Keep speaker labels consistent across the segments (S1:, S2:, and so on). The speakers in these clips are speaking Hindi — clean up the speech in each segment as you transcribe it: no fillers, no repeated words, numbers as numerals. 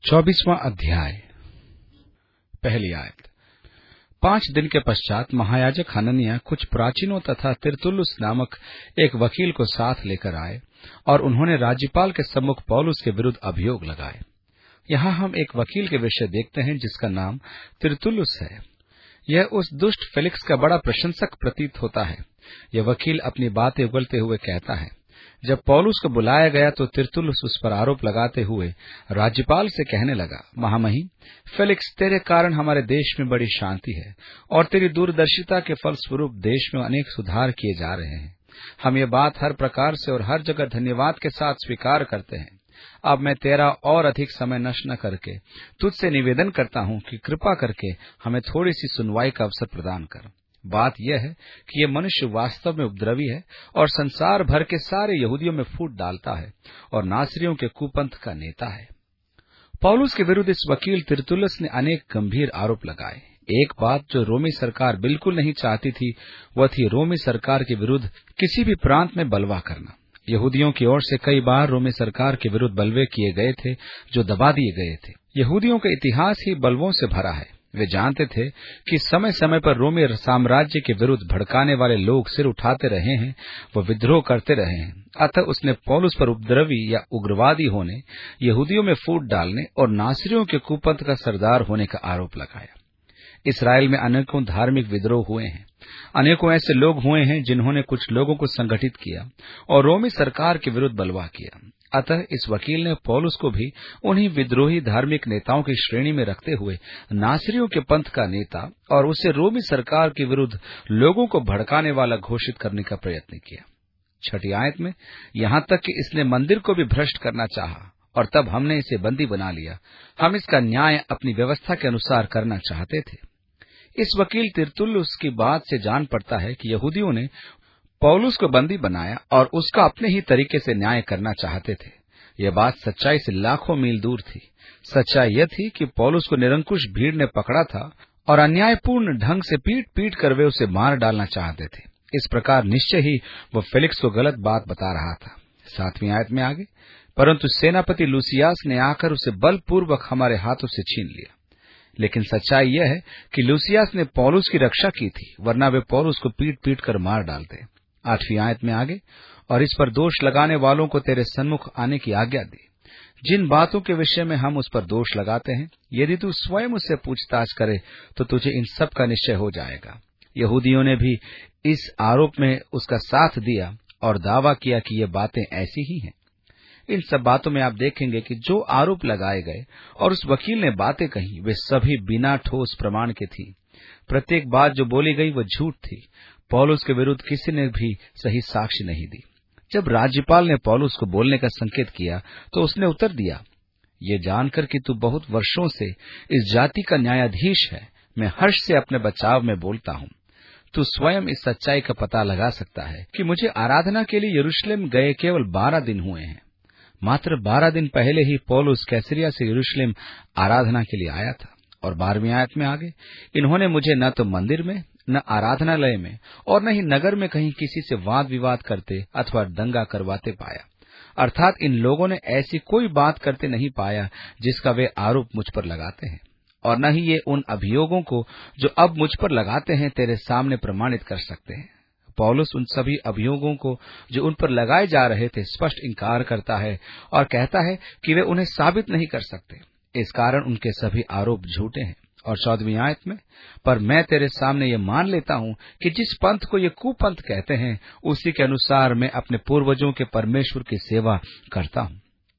S1: 24वां अध्याय, पहली आयत। 5 दिन के पश्चात महायाजक हनन्याह कुछ प्राचीनों तथा तिरतुल्लुस नामक एक वकील को साथ लेकर आए और उन्होंने राज्यपाल के सम्मुख पौलुस के विरुद्ध अभियोग लगाए। यहाँ हम एक वकील के विषय देखते हैं जिसका नाम तिरतुल्लुस है। यह उस दुष्ट फेलिक्स का बड़ा प्रशंसक प्रतीत होता है। यह वकील अपनी बातें उगलते हुए कहता है। जब पौलुस को बुलाया गया तो तिरतुल्लुस उस पर आरोप लगाते हुए राज्यपाल से कहने लगा, महामहिम फेलिक्स, तेरे कारण हमारे देश में बड़ी शांति है और तेरी दूरदर्शिता के फलस्वरूप देश में अनेक सुधार किए जा रहे हैं। हम ये बात हर प्रकार से और हर जगह धन्यवाद के साथ स्वीकार करते हैं। अब मैं तेरा और अधिक समय नष्ट न करके तुझसे निवेदन करता हूं कि कृपा करके हमें थोड़ी सी सुनवाई का अवसर प्रदान कर। बात यह है कि ये मनुष्य वास्तव में उपद्रवी है और संसार भर के सारे यहूदियों में फूट डालता है और नासरियों के कुपंथ का नेता है। पौलुस के विरुद्ध इस वकील तिरतुल्लुस ने अनेक गंभीर आरोप लगाए। एक बात जो रोमी सरकार बिल्कुल नहीं चाहती थी वह थी रोमी सरकार के विरुद्ध किसी भी प्रांत में बलवा करना। यहूदियों की ओर से कई बार रोमी सरकार के विरुद्ध बलवे किए गए थे जो दबा दिए गए थे। यहूदियों का इतिहास ही बलवों से भरा है। वे जानते थे कि समय समय पर रोमी साम्राज्य के विरुद्ध भड़काने वाले लोग सिर उठाते रहे हैं, वो विद्रोह करते रहे हैं। अतः उसने पौलुस पर उपद्रवी या उग्रवादी होने, यहूदियों में फूट डालने और नासरियों के कुपंथ का सरदार होने का आरोप लगाया। इसराइल में अनेकों धार्मिक विद्रोह हुए हैं। अनेकों ऐसे लोग हुए हैं जिन्होंने कुछ लोगों को संगठित किया और रोमी सरकार के विरुद्ध बलवा किया। अतः इस वकील ने पौलुस को भी उन्हीं विद्रोही धार्मिक नेताओं की श्रेणी में रखते हुए नासरियों के पंथ का नेता और उसे रोमी सरकार के विरुद्ध लोगों को भड़काने वाला घोषित करने का प्रयत्न किया। 6ठी आयत में यहां तक कि इसने मंदिर को भी भ्रष्ट करना चाहा और तब हमने इसे बंदी बना लिया। हम इसका न्याय अपनी व्यवस्था के अनुसार करना चाहते थे। इस वकील तिरतुल्लुस की बात से जान पड़ता है कि यहूदियों ने पौलुस को बंदी बनाया और उसका अपने ही तरीके से न्याय करना चाहते थे। यह बात सच्चाई से लाखों मील दूर थी। सच्चाई यह थी कि पौलुस को निरंकुश भीड़ ने पकड़ा था और अन्यायपूर्ण ढंग से पीट पीट कर वे उसे मार डालना चाहते थे। इस प्रकार निश्चय ही वह फेलिक्स को गलत बात बता रहा था। 7वीं आयत में आगे, परंतु सेनापति लूसियास ने आकर उसे बलपूर्वक हमारे हाथों से छीन लिया। लेकिन सच्चाई यह है कि लूसियास ने पौलुस की रक्षा की थी, वरना वे पौलुस को पीट पीट कर मार डालते। 8वीं आयत में आगे, और इस पर दोष लगाने वालों को तेरे सन्मुख आने की आज्ञा दी। जिन बातों के विषय में हम उस पर दोष लगाते हैं, यदि तू स्वयं उससे पूछताछ करे तो तुझे इन सब का निश्चय हो जाएगा। यहूदियों ने भी इस आरोप में उसका साथ दिया और दावा किया कि ये बातें ऐसी ही हैं। इन सब बातों में आप देखेंगे कि जो आरोप लगाए गए और उस वकील ने बातें कही, वे सभी बिना ठोस प्रमाण के थी। प्रत्येक बात जो बोली गई वह झूठ थी। पौलुस के विरुद्ध किसी ने भी सही साक्ष्य नहीं दी। जब राज्यपाल ने पौलुस को बोलने का संकेत किया तो उसने उत्तर दिया, ये जानकर कि तू बहुत वर्षों से इस जाति का न्यायाधीश है, मैं हर्ष से अपने बचाव में बोलता हूँ। तू स्वयं इस सच्चाई का पता लगा सकता है कि मुझे आराधना के लिए यरूशलेम गए केवल 12 दिन हुए हैं। मात्र 12 दिन पहले ही पौलुस कैसरिया से यरूशलेम आराधना के लिए आया था। और 12वीं आयत में आगे, इन्होंने मुझे न तो मंदिर में, न आराधनालय में और न ही नगर में कहीं किसी से वाद विवाद करते अथवा दंगा करवाते पाया। अर्थात इन लोगों ने ऐसी कोई बात करते नहीं पाया जिसका वे आरोप मुझ पर लगाते हैं, और न ही ये उन अभियोगों को जो अब मुझ पर लगाते हैं तेरे सामने प्रमाणित कर सकते हैं। पौलुस उन सभी अभियोगों को जो उन पर लगाए जा रहे थे स्पष्ट इंकार करता है और कहता है कि वे उन्हें साबित नहीं कर सकते। इस कारण उनके सभी आरोप झूठे हैं। और 14वीं आयत में, पर मैं तेरे सामने ये मान लेता हूं कि जिस पंथ को ये कुपंथ कहते हैं उसी के अनुसार मैं अपने पूर्वजों के परमेश्वर की सेवा करता हूं।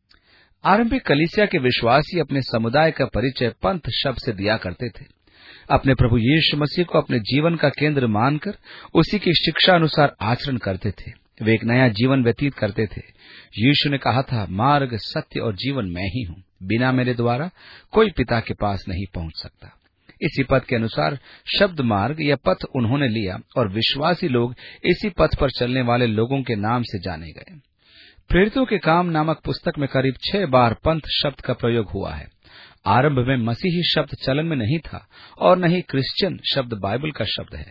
S1: आरंभिक कलीसिया के विश्वासी अपने समुदाय का परिचय पंथ शब्द से दिया करते थे। अपने प्रभु यीशु मसीह को अपने जीवन का केंद्र मानकर उसी की शिक्षा अनुसार आचरण करते थे। वे एक नया जीवन व्यतीत करते थे। यीशु ने कहा था, मार्ग, सत्य और जीवन मैं ही हूं, बिना मेरे द्वारा कोई पिता के पास नहीं पहुंच सकता। इसी पथ के अनुसार शब्द मार्ग या पथ उन्होंने लिया और विश्वासी लोग इसी पथ पर चलने वाले लोगों के नाम से जाने गए। प्रेरितों के काम नामक पुस्तक में करीब 6 बार पंथ शब्द का प्रयोग हुआ है। आरंभ में मसीही शब्द चलन में नहीं था और न ही क्रिश्चियन शब्द बाइबल का शब्द है।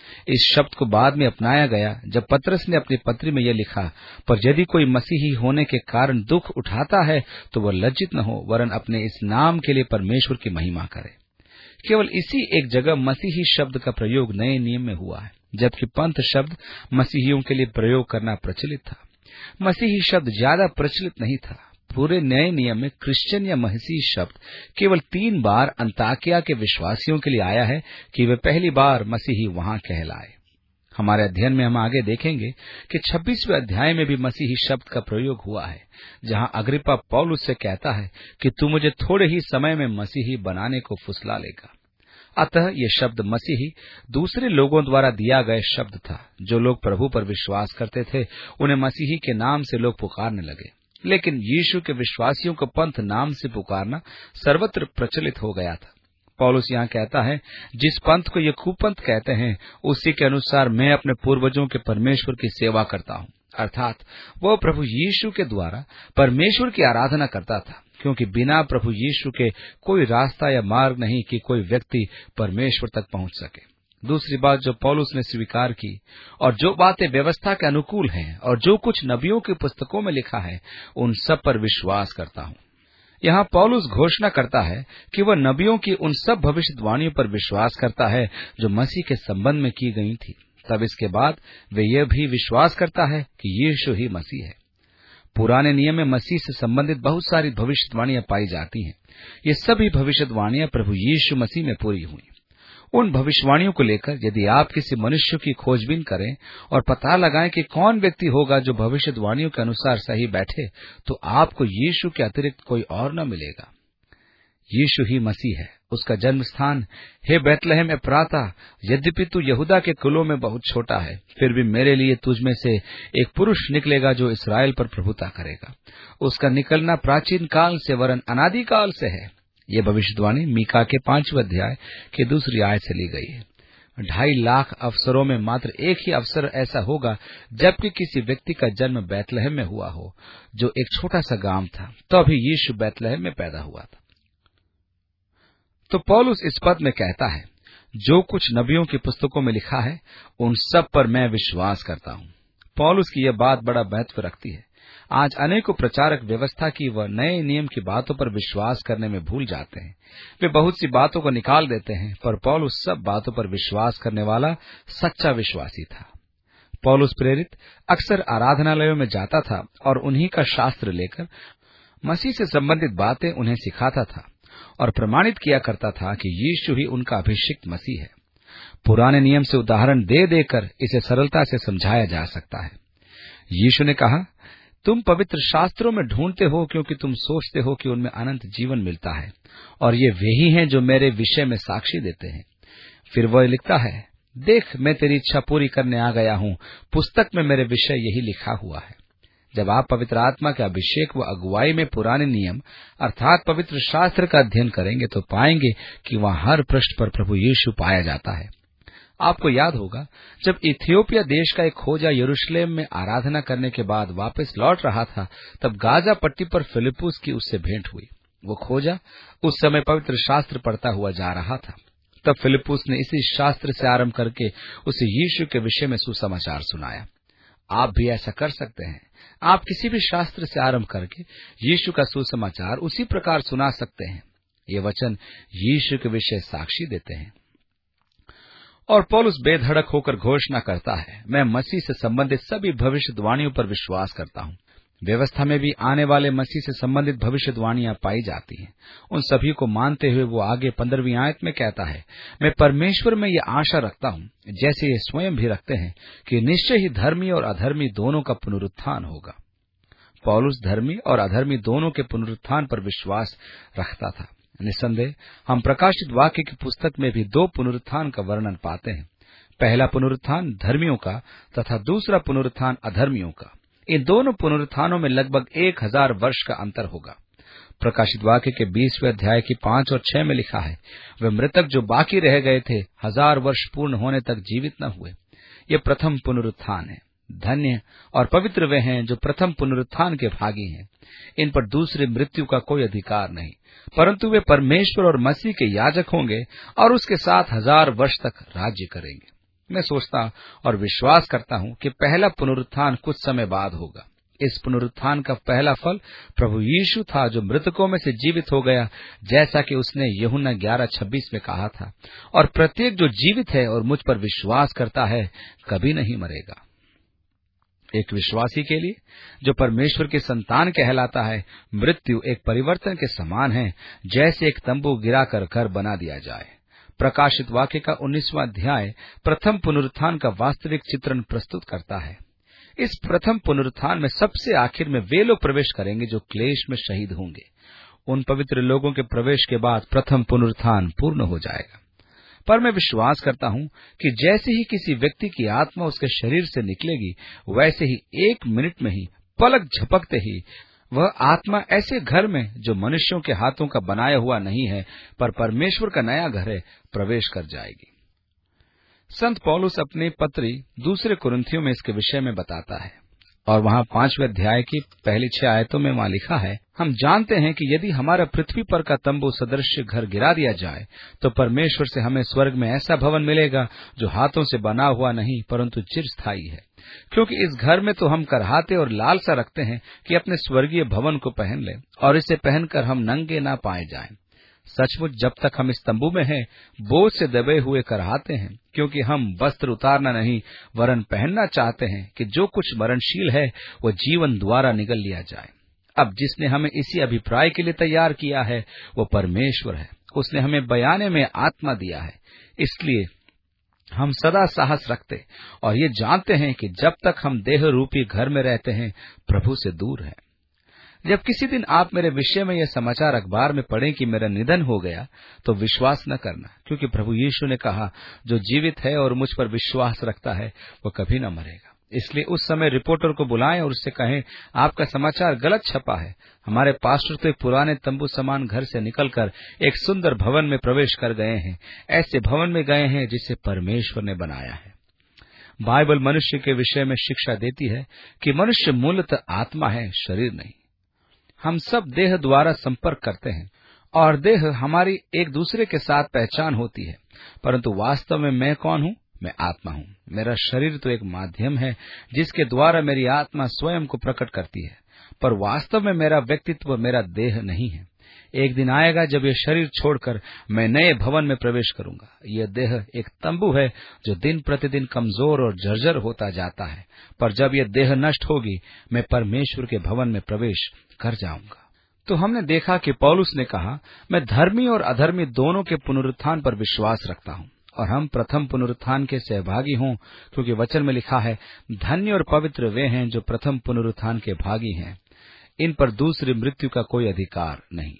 S1: इस शब्द को बाद में अपनाया गया जब पतरस ने अपनी पत्री में यह लिखा, पर यदि कोई मसीही होने के कारण दुख उठाता है तो वह लज्जित न हो, वरन अपने इस नाम के लिए परमेश्वर की महिमा करे। केवल इसी एक जगह मसीही शब्द का प्रयोग नए नियम में हुआ है, जबकि पंथ शब्द मसीहियों के लिए प्रयोग करना प्रचलित था। मसीही शब्द ज्यादा प्रचलित नहीं था। पूरे नए नियम में क्रिश्चियन या मसीही शब्द केवल 3 बार अंताकिया के विश्वासियों के लिए आया है कि वे पहली बार मसीही वहां कहलाए। हमारे अध्ययन में हम आगे देखेंगे कि 26वें अध्याय में भी मसीही शब्द का प्रयोग हुआ है, जहां अग्रिप्पा पौलुस से कहता है कि तू मुझे थोड़े ही समय में मसीही बनाने को फुसला लेगा। अतः ये शब्द मसीही दूसरे लोगों द्वारा दिया गया शब्द था। जो लोग प्रभु पर विश्वास करते थे उन्हें मसीही के नाम से लोग पुकारने लगे, लेकिन यीशु के विश्वासियों को पंथ नाम से पुकारना सर्वत्र प्रचलित हो गया था। पौलुस यहाँ कहता है, जिस पंथ को ये कुपंथ कहते हैं उसी के अनुसार मैं अपने पूर्वजों के परमेश्वर की सेवा करता हूँ। अर्थात वह प्रभु यीशु के द्वारा परमेश्वर की आराधना करता था, क्योंकि बिना प्रभु यीशु के कोई रास्ता या मार्ग नहीं कि कोई व्यक्ति परमेश्वर तक पहुंच सके। दूसरी बात जो पौलुस ने स्वीकार की और जो बातें व्यवस्था के अनुकूल हैं और जो कुछ नबियों की पुस्तकों में लिखा है उन सब पर विश्वास करता हूँ। यहाँ पौलुस घोषणा करता है कि वह नबियों की उन सब भविष्यवाणियों पर विश्वास करता है जो मसीह के संबंध में की गई थी। तब इसके बाद वे यह भी विश्वास करता है कि यीशु ही मसीह है। पुराने नियम में मसीह से संबंधित बहुत सारी भविष्यवाणियां पाई जाती हैं। ये सभी भविष्यवाणियां प्रभु यीशु मसीह में पूरी हुई। उन भविष्यवाणियों को लेकर यदि आप किसी मनुष्य की खोजबीन करें और पता लगाएं कि कौन व्यक्ति होगा जो भविष्यवाणियों के अनुसार सही बैठे, तो आपको यीशु के अतिरिक्त कोई और न मिलेगा। यीशु ही मसीह है। उसका जन्म स्थान हे बैतलहम एफ्राता, यद्यपि तू यहूदा के कुलों में बहुत छोटा है, फिर भी मेरे लिए तुझ में से एक पुरुष निकलेगा जो इस्राएल पर प्रभुता करेगा। उसका निकलना प्राचीन काल से वरन अनादि काल से है। ये भविष्यवाणी मीका के 5वें अध्याय की 2 आयत से ली गई है। 2.5 लाख अवसरों में मात्र एक ही अवसर ऐसा होगा जबकि किसी व्यक्ति का जन्म बैतलहम में हुआ हो, जो एक छोटा सा गांव था। तो अभी यीशु बैतलहम में पैदा हुआ था। तो पौलुस इस पद में कहता है, जो कुछ नबियों की पुस्तकों में लिखा है उन सब पर मैं विश्वास करता हूं। पौलुस की यह बात बड़ा महत्व रखती है। आज अनेकों प्रचारक व्यवस्था की व नए नियम की बातों पर विश्वास करने में भूल जाते हैं। वे बहुत सी बातों को निकाल देते हैं, पर पौलुस सब बातों पर विश्वास करने वाला सच्चा विश्वासी था। पौलुस प्रेरित अक्सर आराधनालयों में जाता था और उन्हीं का शास्त्र लेकर मसीह से संबंधित बातें उन्हें सिखाता था और प्रमाणित किया करता था कि यीशु ही उनका अभिषिक्त मसीह है। पुराने नियम से उदाहरण दे देकर इसे सरलता से समझाया जा सकता है। यीशु ने कहा, तुम पवित्र शास्त्रों में ढूंढते हो क्योंकि तुम सोचते हो कि उनमें अनंत जीवन मिलता है, और ये वही हैं जो मेरे विषय में साक्षी देते हैं। फिर वह लिखता है, देख मैं तेरी इच्छा पूरी करने आ गया हूँ, पुस्तक में मेरे विषय यही लिखा हुआ है। जब आप पवित्र आत्मा के अभिषेक व अगुवाई में पुराने नियम अर्थात पवित्र शास्त्र का अध्ययन करेंगे तो पाएंगे कि वहाँ हर पृष्ठ पर प्रभु यीशु पाया जाता है। आपको याद होगा, जब इथियोपिया देश का एक खोजा यरूशलेम में आराधना करने के बाद वापस लौट रहा था, तब गाजा पट्टी पर फिलिप्पुस की उससे भेंट हुई। वो खोजा उस समय पवित्र शास्त्र पढ़ता हुआ जा रहा था। तब फिलिप्पुस ने इसी शास्त्र से आरंभ करके उसे यीशु के विषय में सुसमाचार सुनाया। आप भी ऐसा कर सकते हैं। आप किसी भी शास्त्र से आरंभ करके यीशु का सुसमाचार उसी प्रकार सुना सकते हैं। ये वचन यीशु के विषय साक्षी देते हैं। और पौलुस बेधड़क होकर घोषणा करता है, मैं मसीह से संबंधित सभी भविष्यवाणियों पर विश्वास करता हूँ। व्यवस्था में भी आने वाले मसीह से संबंधित भविष्यवाणियां पाई जाती हैं। उन सभी को मानते हुए वो आगे 15वीं आयत में कहता है, मैं परमेश्वर में ये आशा रखता हूँ, जैसे ये स्वयं भी रखते हैं, कि निश्चय ही धर्मी और अधर्मी दोनों का पुनरुत्थान होगा। पौलुस धर्मी और अधर्मी दोनों के पुनरुत्थान पर विश्वास रखता था। निस्संदेह हम प्रकाशित वाक्य की पुस्तक में भी 2 पुनरुत्थान का वर्णन पाते हैं। पहला पुनरुत्थान धर्मियों का तथा दूसरा पुनरुत्थान अधर्मियों का। इन दोनों पुनरुत्थानों में लगभग 1000 वर्ष का अंतर होगा। प्रकाशित वाक्य के 20वें अध्याय की 5 और 6 में लिखा है, वे मृतक जो बाकी रह गए थे 1000 वर्ष पूर्ण होने तक जीवित न हुए। ये प्रथम पुनरुत्थान है। धन्य और पवित्र वे हैं जो प्रथम पुनरुत्थान के भागी हैं। इन पर दूसरी मृत्यु का कोई अधिकार नहीं, परंतु वे परमेश्वर और मसीह के याजक होंगे और उसके साथ 1000 वर्ष तक राज्य करेंगे। मैं सोचता और विश्वास करता हूं कि पहला पुनरुत्थान कुछ समय बाद होगा। इस पुनरुत्थान का पहला फल प्रभु यीशु था, जो मृतकों में से जीवित हो गया, जैसा कि उसने यूहन्ना 11:26 में कहा था। और प्रत्येक जो जीवित है और मुझ पर विश्वास करता है कभी नहीं मरेगा। एक विश्वासी के लिए, जो परमेश्वर की संतान कहलाता है, मृत्यु एक परिवर्तन के समान है, जैसे एक तंबू गिराकर घर बना दिया जाए। प्रकाशित वाक्य का 19वां अध्याय प्रथम पुनरुत्थान का वास्तविक चित्रण प्रस्तुत करता है। इस प्रथम पुनरुत्थान में सबसे आखिर में वे लोग प्रवेश करेंगे जो क्लेश में शहीद होंगे। उन पवित्र लोगों के प्रवेश के बाद प्रथम पुनरुत्थान पूर्ण हो जाएगा। पर मैं विश्वास करता हूं कि जैसे ही किसी व्यक्ति की आत्मा उसके शरीर से निकलेगी, वैसे ही 1 मिनट में ही, पलक झपकते ही, वह आत्मा ऐसे घर में, जो मनुष्यों के हाथों का बनाया हुआ नहीं है पर परमेश्वर का नया घर है, प्रवेश कर जाएगी। संत पौलुस अपनी पत्री दूसरे कुरिन्थियों में इसके विषय में बताता है और वहां 5वें अध्याय की पहली 6 आयतों में वहां लिखा है, हम जानते हैं कि यदि हमारा पृथ्वी पर का तंबू सदृश घर गिरा दिया जाए, तो परमेश्वर से हमें स्वर्ग में ऐसा भवन मिलेगा जो हाथों से बना हुआ नहीं परंतु चिरस्थायी है। क्योंकि इस घर में तो हम करहाते और लालसा रखते हैं कि अपने स्वर्गीय भवन को पहन लें और इसे पहनकर हम नंगे ना पाए जाएं। सचमुच जब तक हम इस तंबू में हैं, बोझ से दबे हुए करहाते हैं, क्योंकि हम वस्त्र उतारना नहीं वरन पहनना चाहते हैं कि जो कुछ मरणशील है वह जीवन द्वारा निगल लिया जाए। अब जिसने हमें इसी अभिप्राय के लिए तैयार किया है वो परमेश्वर है। उसने हमें बयाने में आत्मा दिया है। इसलिए हम सदा साहस रखते और ये जानते हैं कि जब तक हम देह रूपी घर में रहते हैं, प्रभु से दूर हैं। जब किसी दिन आप मेरे विषय में यह समाचार अखबार में पढ़ें कि मेरा निधन हो गया, तो विश्वास न करना, क्योंकि प्रभु यीशु ने कहा, जो जीवित है और मुझ पर विश्वास रखता है वो कभी न मरेगा। इसलिए उस समय रिपोर्टर को बुलाएं और उससे कहें, आपका समाचार गलत छपा है। हमारे पास्टर तो एक पुराने तंबू समान घर से निकलकर एक सुंदर भवन में प्रवेश कर गए हैं, ऐसे भवन में गए हैं जिसे परमेश्वर ने बनाया है। बाइबल मनुष्य के विषय में शिक्षा देती है कि मनुष्य मूलतः आत्मा है, शरीर नहीं। हम सब देह द्वारा संपर्क करते हैं और देह हमारी एक दूसरे के साथ पहचान होती है, परंतु वास्तव में मैं कौन हूं? मैं आत्मा हूं। मेरा शरीर तो एक माध्यम है जिसके द्वारा मेरी आत्मा स्वयं को प्रकट करती है, पर वास्तव में मेरा व्यक्तित्व मेरा देह नहीं है। एक दिन आएगा जब यह शरीर छोड़कर मैं नए भवन में प्रवेश करूंगा। यह देह एक तंबू है जो दिन प्रतिदिन कमजोर और जर्जर होता जाता है, पर जब यह देह नष्ट होगी, मैं परमेश्वर के भवन में प्रवेश कर जाऊंगा। तो हमने देखा कि पौलुस ने कहा, मैं धर्मी और अधर्मी दोनों के पुनरुत्थान पर विश्वास रखता हूं और हम प्रथम पुनरुत्थान के सहभागी हों, क्योंकि वचन में लिखा है, धन्य और पवित्र वे हैं जो प्रथम पुनरुत्थान के भागी हैं। इन पर दूसरी मृत्यु का कोई अधिकार नहीं।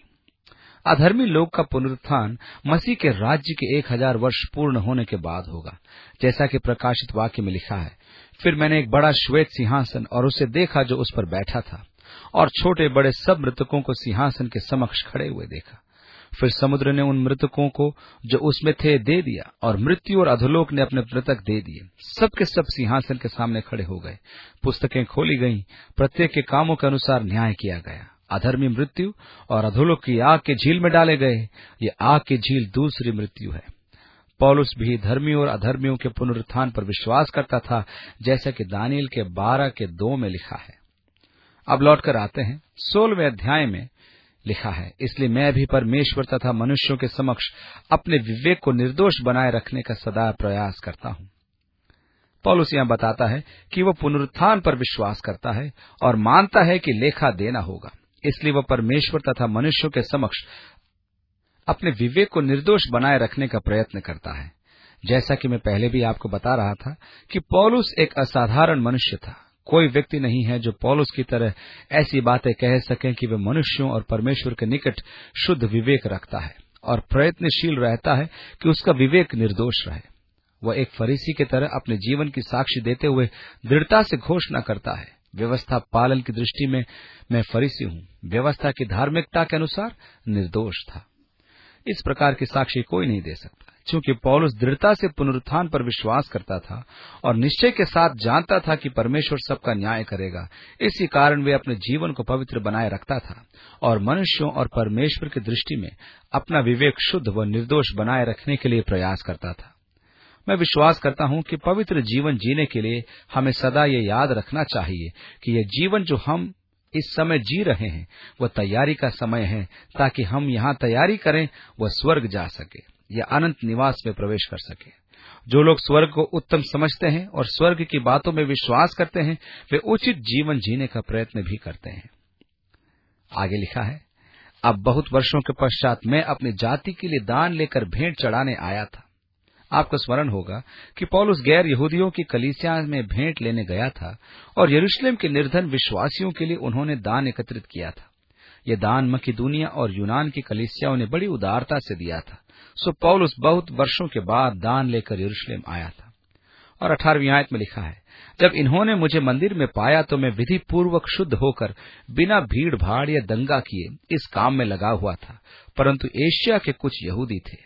S1: अधर्मी लोग का पुनरुत्थान मसीह के राज्य के 1000 वर्ष पूर्ण होने के बाद होगा, जैसा कि प्रकाशित वाक्य में लिखा है। फिर मैंने एक बड़ा श्वेत सिंहासन और उसे देखा जो उस पर बैठा था, और छोटे बड़े सब मृतकों को सिंहासन के समक्ष खड़े हुए देखा। फिर समुद्र ने उन मृतकों को जो उसमें थे दे दिया, और मृत्यु और अधोलोक ने अपने मृतक दे दिए। सब के सब सिंहासन के सामने खड़े हो गए। पुस्तकें खोली गईं, प्रत्येक के कामों के अनुसार न्याय किया गया। अधर्मी मृत्यु और अधोलोक की आग के झील में डाले गए। ये आग की झील दूसरी मृत्यु है। पौलुस भी धर्मी और अधर्मियों के पुनरुत्थान पर विश्वास करता था, जैसा कि दानियल के 12:2 में लिखा है। अब लौटकर आते हैं 16वें अध्याय में लिखा है, इसलिए मैं भी परमेश्वर तथा मनुष्यों के समक्ष अपने विवेक को निर्दोष बनाए रखने का सदा प्रयास करता हूं। पौलुस यहां बताता है कि वह पुनरुत्थान पर विश्वास करता है और मानता है कि लेखा देना होगा। इसलिए वह परमेश्वर तथा मनुष्यों के समक्ष अपने विवेक को निर्दोष बनाए रखने का प्रयत्न करता है। जैसा कि मैं पहले भी आपको बता रहा था कि पौलुस एक असाधारण मनुष्य था। कोई व्यक्ति नहीं है जो पौलुस की तरह ऐसी बातें कह सके कि वह मनुष्यों और परमेश्वर के निकट शुद्ध विवेक रखता है और प्रयत्नशील रहता है कि उसका विवेक निर्दोष रहे। वह एक फरीसी की तरह अपने जीवन की साक्षी देते हुए दृढ़ता से घोषणा करता है, व्यवस्था पालन की दृष्टि में मैं फरीसी हूं, व्यवस्था की धार्मिकता के अनुसार निर्दोष था। इस प्रकार की साक्षी कोई नहीं दे सकता। क्योंकि पौलुस दृढ़ता से पुनरुत्थान पर विश्वास करता था और निश्चय के साथ जानता था कि परमेश्वर सबका न्याय करेगा, इसी कारण वे अपने जीवन को पवित्र बनाए रखता था और मनुष्यों और परमेश्वर की दृष्टि में अपना विवेक शुद्ध व निर्दोष बनाए रखने के लिए प्रयास करता था। मैं विश्वास करता हूं कि पवित्र जीवन जीने के लिए हमें सदा ये याद रखना चाहिए कि यह जीवन जो हम इस समय जी रहे हैं वह तैयारी का समय है, ताकि हम यहाँ तैयारी करें, वह स्वर्ग जा सके या अनंत निवास में प्रवेश कर सके। जो लोग स्वर्ग को उत्तम समझते हैं और स्वर्ग की बातों में विश्वास करते हैं, वे उचित जीवन जीने का प्रयत्न भी करते हैं। आगे लिखा है, अब बहुत वर्षों के पश्चात मैं अपनी जाति के लिए दान लेकर भेंट चढ़ाने आया था। आपको स्मरण होगा कि पौलुस गैर यहूदियों की कलीसिया में भेंट लेने गया था और यरूशलेम के निर्धन विश्वासियों के लिए उन्होंने दान एकत्रित किया था। यह दान मकिदुनिया और यूनान की कलीसियाओं ने बड़ी उदारता से दिया था। सो पौलुस बहुत वर्षों के बाद दान लेकर यरूशलेम आया था। और 18वीं आयत में लिखा है, जब इन्होंने मुझे मंदिर में पाया तो मैं विधि पूर्वक शुद्ध होकर बिना भीड़ भाड़ या दंगा किए इस काम में लगा हुआ था, परंतु एशिया के कुछ यहूदी थे।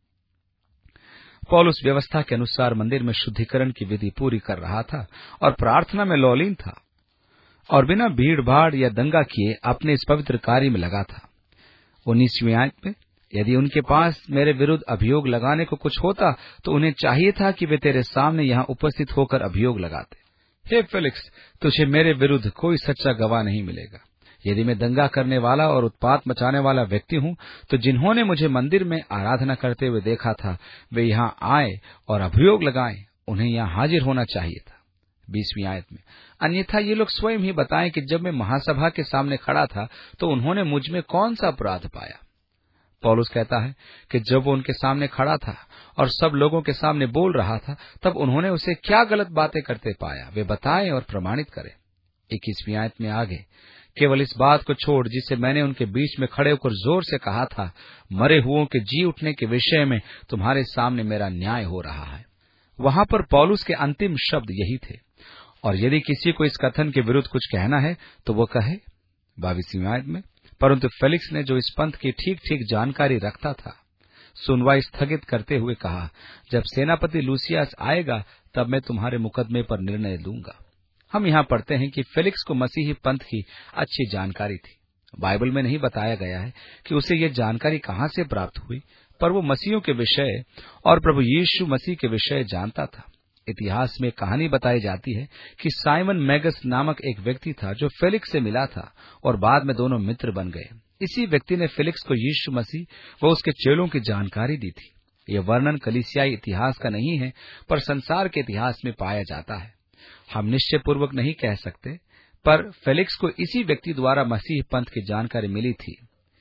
S1: पौलुस व्यवस्था के अनुसार मंदिर में शुद्धिकरण की विधि पूरी कर रहा था और प्रार्थना में लौलीन था और बिना भीड़ भाड़ या दंगा किए अपने इस पवित्र कार्य में लगा था। 19वीं आयत में, यदि उनके पास मेरे विरुद्ध अभियोग लगाने को कुछ होता तो उन्हें चाहिए था कि वे तेरे सामने यहाँ उपस्थित होकर अभियोग लगाते। हे फेलिक्स, तुझे मेरे विरुद्ध कोई सच्चा गवाह नहीं मिलेगा। यदि मैं दंगा करने वाला और उत्पात मचाने वाला व्यक्ति हूं, तो जिन्होंने मुझे मंदिर में आराधना करते हुए देखा था, वे यहाँ आए और अभियोग लगाएं, उन्हें यहाँ हाजिर होना चाहिए था। 20वीं आयत में, अन्यथा ये लोग स्वयं ही बताएं कि जब मैं महासभा के सामने खड़ा था तो उन्होंने मुझ में कौन सा अपराध पाया। पौलुस कहता है कि जब वो उनके सामने खड़ा था और सब लोगों के सामने बोल रहा था, तब उन्होंने उसे क्या गलत बातें करते पाया, वे बताएं और प्रमाणित करें। 21वीं आयत में आगे, केवल इस बात को छोड़ जिसे मैंने उनके बीच में खड़े होकर जोर से कहा था, मरे हुओं के जी उठने के विषय में तुम्हारे सामने मेरा न्याय हो रहा है। वहां पर पौलुस के अंतिम शब्द यही थे। और यदि किसी को इस कथन के विरुद्ध कुछ कहना है तो वो कहे। 22वीं आयत में, परंतु फेलिक्स ने जो इस पंथ की ठीक ठीक जानकारी रखता था, सुनवाई स्थगित करते हुए कहा, जब सेनापति लूसियास आएगा तब मैं तुम्हारे मुकदमे पर निर्णय लूंगा। हम यहाँ पढ़ते हैं कि फेलिक्स को मसीही पंथ की अच्छी जानकारी थी। बाइबल में नहीं बताया गया है कि उसे ये जानकारी कहाँ से प्राप्त हुई, पर वो मसीहों के विषय और प्रभु यीशु मसीह के विषय जानता था। इतिहास में कहानी बताई जाती है कि साइमन मैगस नामक एक व्यक्ति था जो फेलिक्स से मिला था और बाद में दोनों मित्र बन गए। इसी व्यक्ति ने फेलिक्स को यीशु मसीह व उसके चेलों की जानकारी दी थी। यह वर्णन कलीसियाई इतिहास का नहीं है, पर संसार के इतिहास में पाया जाता है। हम निश्चय पूर्वक नहीं कह सकते, पर फेलिक्स को इसी व्यक्ति द्वारा मसीह पंथ की जानकारी मिली थी।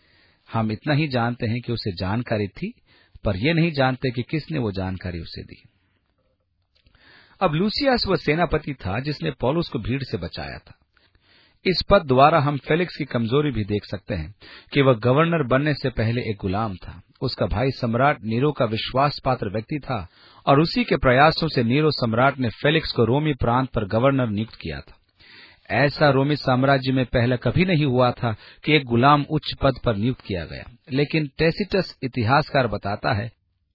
S1: हम इतना ही जानते हैं कि उसे जानकारी थी, पर यह नहीं जानते कि किसने वो जानकारी उसे दी। अब लूसियास वह सेनापति था जिसने पौलुस को भीड़ से बचाया था। इस पद द्वारा हम फेलिक्स की कमजोरी भी देख सकते हैं कि वह गवर्नर बनने से पहले एक गुलाम था। उसका भाई सम्राट नीरो का विश्वास पात्र व्यक्ति था और उसी के प्रयासों से नीरो सम्राट ने फेलिक्स को रोमी प्रांत पर गवर्नर नियुक्त किया था। ऐसा रोमी साम्राज्य में पहले कभी नहीं हुआ था कि एक गुलाम उच्च पद पर नियुक्त किया गया। लेकिन टैसिटस इतिहासकार बताता है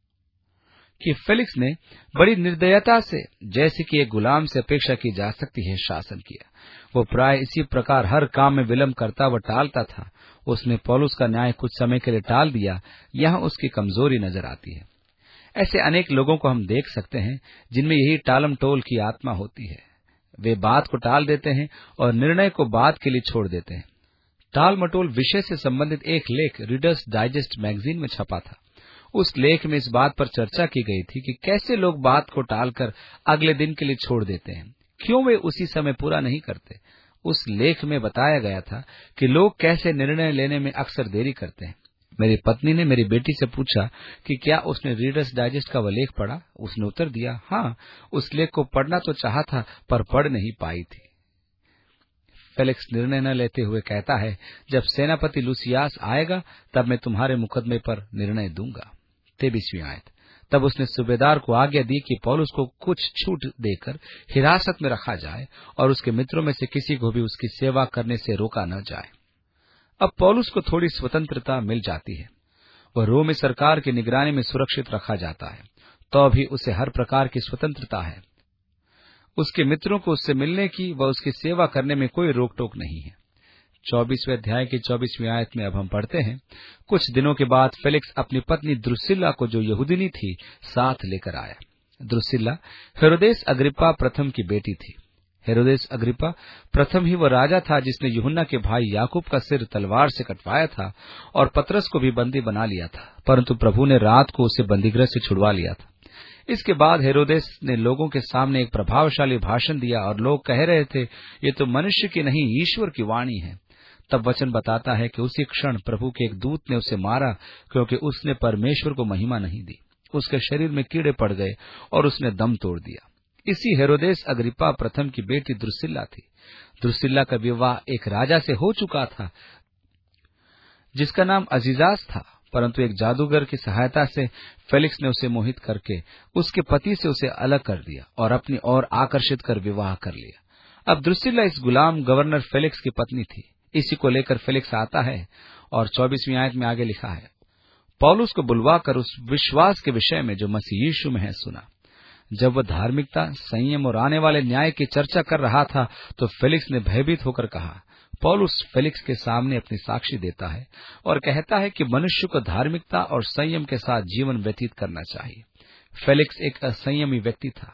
S1: कि फेलिक्स ने बड़ी निर्दयता से, जैसे कि एक गुलाम से अपेक्षा की जा सकती है, शासन किया। वो प्राय इसी प्रकार हर काम में विलंब करता व टालता था। उसने पौलुस का न्याय कुछ समय के लिए टाल दिया। यहाँ उसकी कमजोरी नजर आती है। ऐसे अनेक लोगों को हम देख सकते हैं जिनमें यही टालम टोल की आत्मा होती है। वे बात को टाल देते हैं और निर्णय को बाद के लिए छोड़ देते हैं। टाल मटोल विषय से संबंधित एक लेख रीडर्स डाइजेस्ट मैगजीन में छपा था। उस लेख में इस बात पर चर्चा की गई थी कि कैसे लोग बात को टालकर अगले दिन के लिए छोड़ देते हैं, क्यों वे उसी समय पूरा नहीं करते। उस लेख में बताया गया था कि लोग कैसे निर्णय लेने में अक्सर देरी करते हैं। मेरी पत्नी ने मेरी बेटी से पूछा कि क्या उसने रीडर्स डाइजेस्ट का वह लेख पढ़ा। उसने उत्तर दिया, हाँ, उस लेख को पढ़ना तो चाहा था पर पढ़ नहीं पाई थी। फेलिक्स निर्णय न लेते हुए कहता है, जब सेनापति लूसियास आएगा तब मैं तुम्हारे मुकदमे पर निर्णय दूंगा। 23वीं आयत, तब उसने सूबेदार को आज्ञा दी कि पौलुस को कुछ छूट देकर हिरासत में रखा जाए और उसके मित्रों में से किसी को भी उसकी सेवा करने से रोका न जाए। अब पौलुस को थोड़ी स्वतंत्रता मिल जाती है। वह रोमी सरकार की निगरानी में सुरक्षित रखा जाता है, तो भी उसे हर प्रकार की स्वतंत्रता है। उसके मित्रों को उससे मिलने की व उसकी सेवा करने में कोई रोक टोक नहीं है। 24वें अध्याय की 24वीं आयत में अब हम पढ़ते हैं, कुछ दिनों के बाद फेलिक्स अपनी पत्नी द्रुसिल्ला को, जो यहूदिनी थी, साथ लेकर आया। द्रुसिल्ला हेरोदेस अग्रिप्पा प्रथम की बेटी थी। हेरोदेस अग्रिप्पा प्रथम ही वो राजा था जिसने यूहन्ना के भाई याकूब का सिर तलवार से कटवाया था और पतरस को भी बंदी बना लिया था, परंतु प्रभु ने रात को उसे बंदीगृह से छुड़वा लिया था। इसके बाद हेरोदेस ने लोगों के सामने एक प्रभावशाली भाषण दिया और लोग कह रहे थे, ये तो मनुष्य की नहीं ईश्वर की वाणी है। तब वचन बताता है कि उसी क्षण प्रभु के एक दूत ने उसे मारा, क्योंकि उसने परमेश्वर को महिमा नहीं दी। उसके शरीर में कीड़े पड़ गए और उसने दम तोड़ दिया। इसी हेरोदेस अग्रिप्पा प्रथम की बेटी द्रुसिल्ला थी। द्रुसिल्ला का विवाह एक राजा से हो चुका था जिसका नाम अजीजास था, परंतु एक जादूगर की सहायता से फेलिक्स ने उसे मोहित करके उसके पति से उसे अलग कर दिया और अपनी ओर आकर्षित कर विवाह कर लिया। अब द्रुसिल्ला इस गुलाम गवर्नर फेलिक्स की पत्नी थी। इसी को लेकर फेलिक्स आता है और 24वीं आयत में आगे लिखा है, पौलुस को बुलवाकर उस विश्वास के विषय में जो मसीह यीशु में है सुना। जब वह धार्मिकता, संयम और आने वाले न्याय की चर्चा कर रहा था तो फेलिक्स ने भयभीत होकर कहा। पौलुस फेलिक्स के सामने अपनी साक्षी देता है और कहता है कि मनुष्य को धार्मिकता और संयम के साथ जीवन व्यतीत करना चाहिए। फेलिक्स एक असंयमी व्यक्ति था।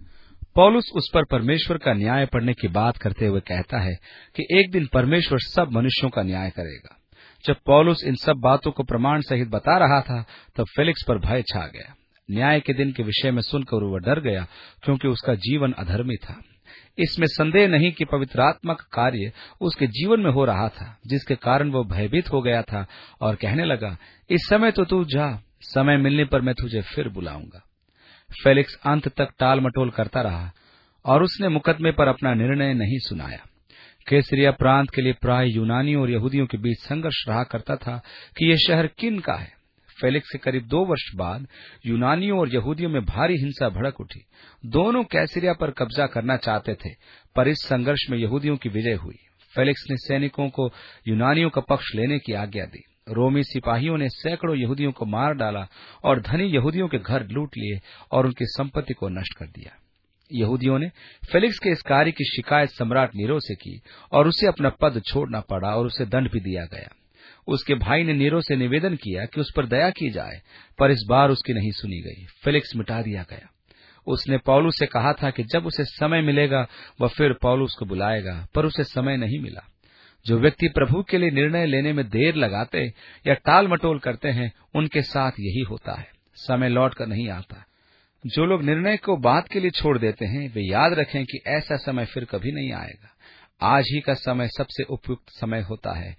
S1: पौलुस उस पर परमेश्वर का न्याय पढ़ने की बात करते हुए कहता है कि एक दिन परमेश्वर सब मनुष्यों का न्याय करेगा। जब पौलुस इन सब बातों को प्रमाण सहित बता रहा था तब फेलिक्स पर भय छा गया। न्याय के दिन के विषय में सुनकर वह डर गया, क्योंकि उसका जीवन अधर्मी था। इसमें संदेह नहीं कि पवित्र आत्मा का कार्य उसके जीवन में हो रहा था, जिसके कारण वह भयभीत हो गया था और कहने लगा, इस समय तो तू जा, समय मिलने पर मैं तुझे फिर बुलाऊंगा। फेलिक्स अंत तक टाल मटोल करता रहा और उसने मुकदमे पर अपना निर्णय नहीं सुनाया। कैसरिया प्रांत के लिए प्राय यूनानियों और यहूदियों के बीच संघर्ष रहा करता था कि यह शहर किन का है। फेलिक्स के करीब 2 वर्ष बाद यूनानियों और यहूदियों में भारी हिंसा भड़क उठी। दोनों कैसरिया पर कब्जा करना चाहते थे, पर इस संघर्ष में यहूदियों की विजय हुई। फेलिक्स ने सैनिकों को यूनानियों का पक्ष लेने की आज्ञा दी। रोमी सिपाहियों ने सैकड़ों यहूदियों को मार डाला और धनी यहूदियों के घर लूट लिए और उनकी संपत्ति को नष्ट कर दिया। यहूदियों ने फेलिक्स के इस कार्य की शिकायत सम्राट नीरो से की और उसे अपना पद छोड़ना पड़ा और उसे दंड भी दिया गया। उसके भाई ने नीरो से निवेदन किया कि उस पर दया की जाए, पर इस बार उसकी नहीं सुनी गई। फेलिक्स मिटा दिया गया। उसने पौलुस से कहा था कि जब उसे समय मिलेगा वह फिर पौलुस को बुलाएगा, पर उसे समय नहीं मिला। जो व्यक्ति प्रभु के लिए निर्णय लेने में देर लगाते या टाल मटोल करते हैं, उनके साथ यही होता है, समय लौट कर नहीं आता। जो लोग निर्णय को बात के लिए छोड़ देते हैं, वे याद रखें कि ऐसा समय फिर कभी नहीं आएगा। आज ही का समय सबसे उपयुक्त समय होता है।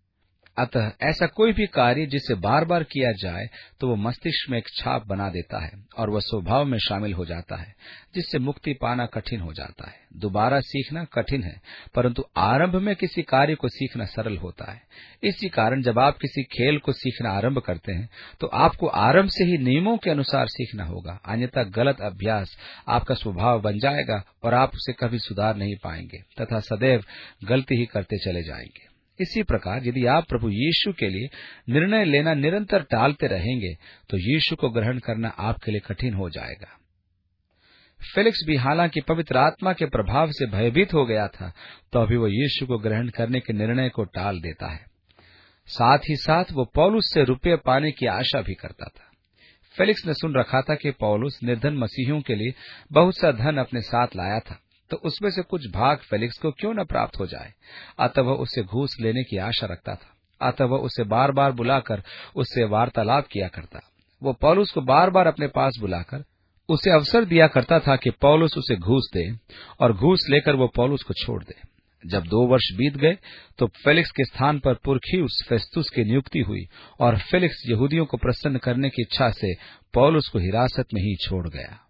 S1: अतः ऐसा कोई भी कार्य जिसे बार बार किया जाए तो वो मस्तिष्क में एक छाप बना देता है और वह स्वभाव में शामिल हो जाता है, जिससे मुक्ति पाना कठिन हो जाता है। दोबारा सीखना कठिन है, परंतु आरंभ में किसी कार्य को सीखना सरल होता है। इसी कारण जब आप किसी खेल को सीखना आरंभ करते हैं तो आपको आरंभ से ही नियमों के अनुसार सीखना होगा, अन्यथा गलत अभ्यास आपका स्वभाव बन जाएगा और आप उसे कभी सुधार नहीं पाएंगे तथा सदैव गलती ही करते चले जाएंगे। इसी प्रकार यदि आप प्रभु यीशु के लिए निर्णय लेना निरंतर टालते रहेंगे तो यीशु को ग्रहण करना आपके लिए कठिन हो जाएगा। फेलिक्स भी हालांकि पवित्र आत्मा के प्रभाव से भयभीत हो गया था, तो अभी वो यीशु को ग्रहण करने के निर्णय को टाल देता है। साथ ही साथ वो पौलुस से रुपये पाने की आशा भी करता था। फेलिक्स ने सुन रखा था कि पौलुस निर्धन मसीहियों के लिए बहुत सा धन अपने साथ लाया था, तो उसमें से कुछ भाग फेलिक्स को क्यों न प्राप्त हो जाए। अतः वह उससे घूस लेने की आशा रखता था। अतः वह उसे बार बार बुलाकर उससे वार्तालाप किया करता। वो पौलुस को बार बार अपने पास बुलाकर उसे अवसर दिया करता था कि पौलुस उसे घूस दे और घूस लेकर वो पौलुस को छोड़ दे। जब 2 वर्ष बीत गए तो फेलिक्स के स्थान पर पुरखियुस फेस्तुस की नियुक्ति हुई और फेलिक्स यहूदियों को प्रसन्न करने की इच्छा से पौलुस को हिरासत में ही छोड़ गया।